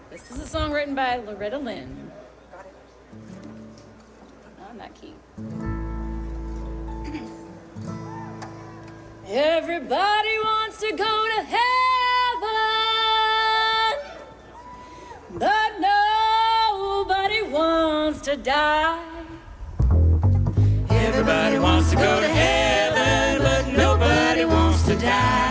This is a song written by Loretta Lynn. On that key. Everybody wants to go to heaven, but nobody wants to die. Everybody wants to go to heaven, but nobody wants to die.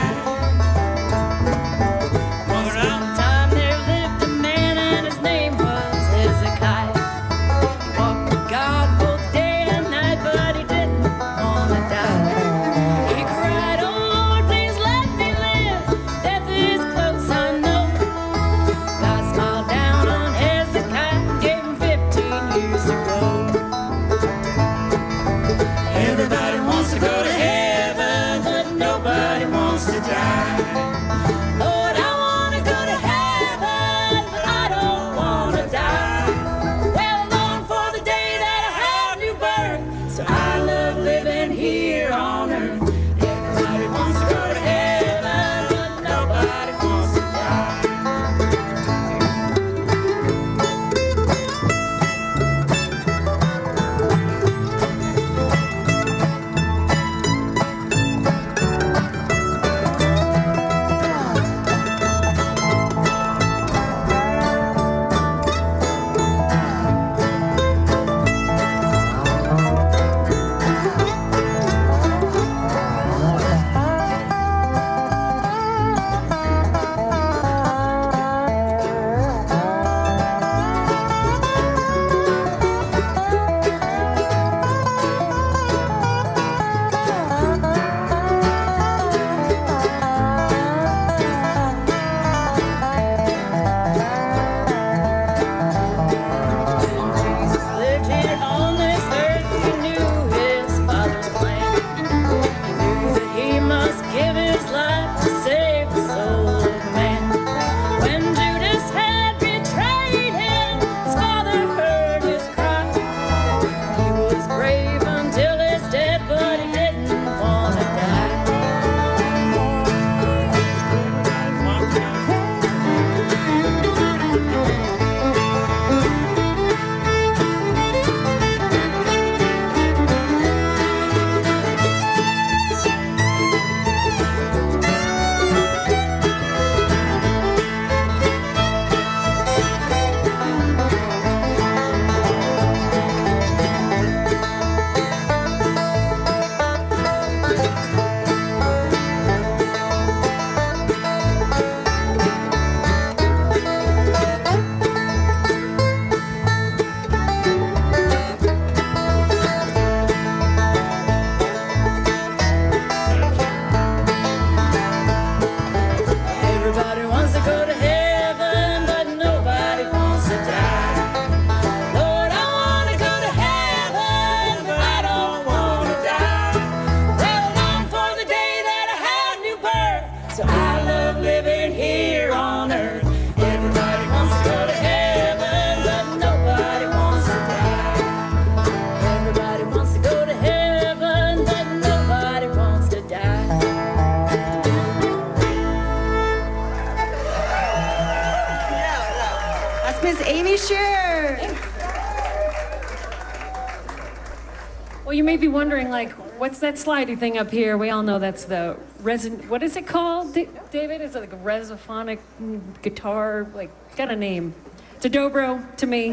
Well, you may be wondering, like, what's that slidey thing up here? We all know that's the what is it called, David? Is it like a resophonic guitar? Like, got a name. It's a dobro to me.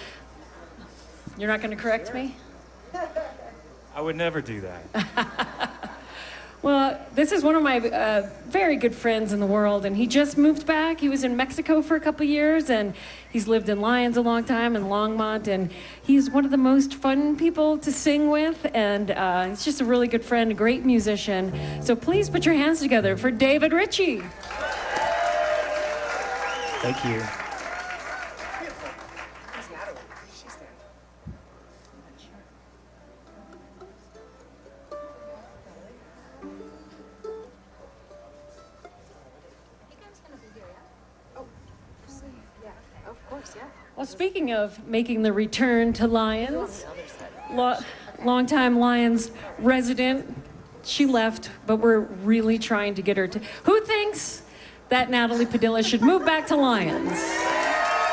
You're not going to correct me? I would never do that. Well, this is one of my very good friends in the world, and he just moved back. He was in Mexico for a couple years, and he's lived in Lyons a long time, in Longmont, and he's one of the most fun people to sing with, and he's just a really good friend, a great musician. So please put your hands together for David Ritchie. Thank you. Well, speaking of making the return to Lyons, longtime Lyons resident, she left, but we're really trying to get her to. Who thinks that Natalie Padilla should move back to Lyons?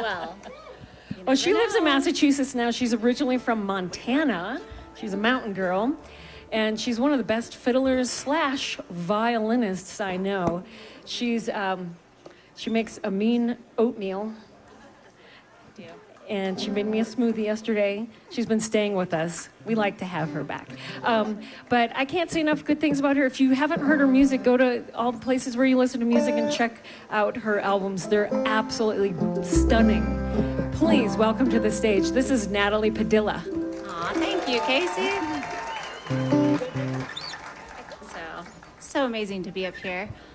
well. Well, she lives in Massachusetts now. She's originally from Montana. She's a mountain girl. And she's one of the best fiddlers slash violinists I know. She makes a mean oatmeal. And she made me a smoothie yesterday. She's been staying with us. We like to have her back. But I can't say enough good things about her. If you haven't heard her music, go to all the places where you listen to music and check out her albums. They're absolutely stunning. Please welcome to the stage. This is Natalie Padilla. Aw, thank you, Casey. So amazing to be up here.